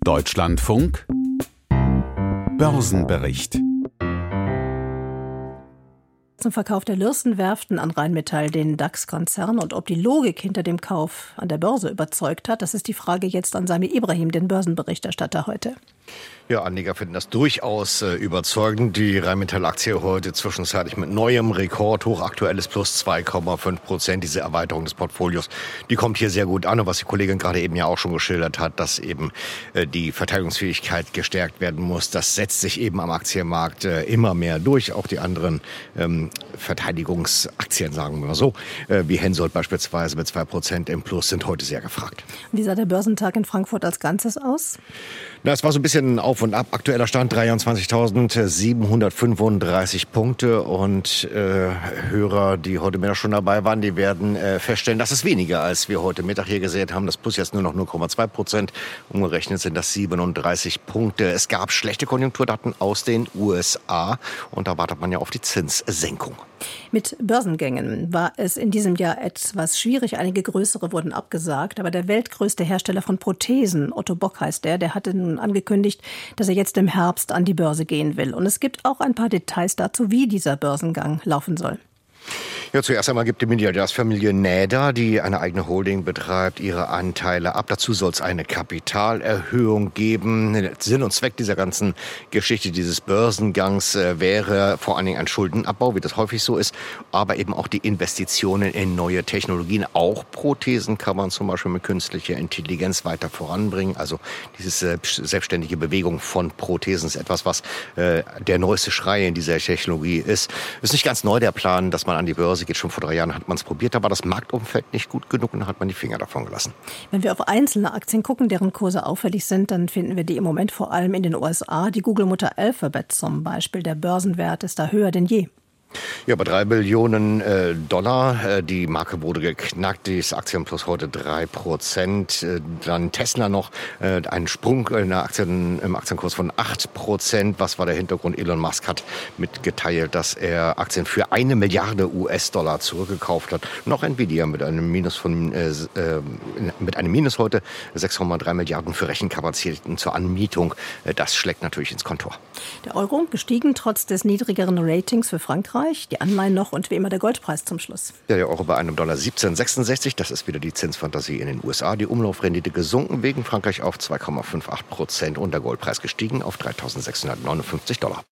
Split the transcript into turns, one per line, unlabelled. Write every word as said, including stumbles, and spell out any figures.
Deutschlandfunk Börsenbericht.
Zum Verkauf der Lürssen-Werften an Rheinmetall, den DAX-Konzern, und ob die Logik hinter dem Kauf an der Börse überzeugt hat, das ist die Frage jetzt an Sami Ibrahim, den Börsenberichterstatter heute.
Ja, Anleger finden das durchaus äh, überzeugend. Die Rheinmetall-Aktie heute zwischenzeitlich mit neuem Rekordhoch, aktuelles plus zwei Komma fünf Prozent. Diese Erweiterung des Portfolios, die kommt hier sehr gut an. Und was die Kollegin gerade eben ja auch schon geschildert hat, dass eben äh, die Verteidigungsfähigkeit gestärkt werden muss, das setzt sich eben am Aktienmarkt äh, immer mehr durch. Auch die anderen ähm, Verteidigungsaktien, sagen wir mal so, äh, wie Hensoldt beispielsweise mit zwei Prozent im Plus, sind heute sehr gefragt.
Wie sah der Börsentag in Frankfurt als Ganzes aus?
Na, es war so ein bisschen auf und ab. Aktueller Stand dreiundzwanzigtausendsiebenhundertfünfunddreißig Punkte. Und äh, Hörer, die heute Mittag schon dabei waren, die werden äh, feststellen, das ist weniger, als wir heute Mittag hier gesehen haben. Das Plus jetzt nur noch null Komma zwei Prozent. Umgerechnet sind das siebenunddreißig Punkte. Es gab schlechte Konjunkturdaten aus den U S A. Und da wartet man ja auf die Zinssenkung.
Mit Börsengängen war es in diesem Jahr etwas schwierig. Einige größere wurden abgesagt. Aber der weltgrößte Hersteller von Prothesen, Otto Bock heißt der, der hatte nun angekündigt, dass er jetzt im Herbst an die Börse gehen will. Und es gibt auch ein paar Details dazu, wie dieser Börsengang laufen soll.
Ja, zuerst einmal gibt die Milliardärsfamilie Näder, die eine eigene Holding betreibt, ihre Anteile ab. Dazu soll es eine Kapitalerhöhung geben. Sinn und Zweck dieser ganzen Geschichte, dieses Börsengangs, äh, wäre vor allen Dingen ein Schuldenabbau, wie das häufig so ist, aber eben auch die Investitionen in neue Technologien. Auch Prothesen kann man zum Beispiel mit künstlicher Intelligenz weiter voranbringen. Also diese selbstständige Bewegung von Prothesen ist etwas, was äh, der neueste Schrei in dieser Technologie ist. Ist nicht ganz neu der Plan, dass man an die Börse geht. Schon vor drei Jahren hat man es probiert, aber das Marktumfeld nicht gut genug und dann hat man die Finger davon gelassen.
Wenn wir auf einzelne Aktien gucken, deren Kurse auffällig sind, dann finden wir die im Moment vor allem in den U S A. Die Google-Mutter Alphabet zum Beispiel, der Börsenwert ist da höher denn je.
Ja, bei drei Billionen äh, Dollar. Äh, die Marke wurde geknackt. Das Aktienplus heute drei Prozent. Äh, dann Tesla noch. Äh, ein Sprung in der Aktien, im Aktienkurs von acht Prozent. Was war der Hintergrund? Elon Musk hat mitgeteilt, dass er Aktien für eine Milliarde U S-Dollar zurückgekauft hat. Noch Nvidia mit einem Minus von äh, äh, mit einem Minus heute sechs Komma drei Milliarden für Rechenkapazitäten zur Anmietung. Äh, das schlägt natürlich ins Kontor.
Der Euro gestiegen trotz des niedrigeren Ratings für Frankreich. Die Anleihen noch und wie immer der Goldpreis zum Schluss.
Ja, der Euro bei einem Dollar siebzehn Komma sechsundsechzig. Das ist wieder die Zinsfantasie in den U S A. Die Umlaufrendite gesunken wegen Frankreich auf zwei Komma acht Prozent und der Goldpreis gestiegen auf dreitausendsechshundertneunundfünfzig Dollar.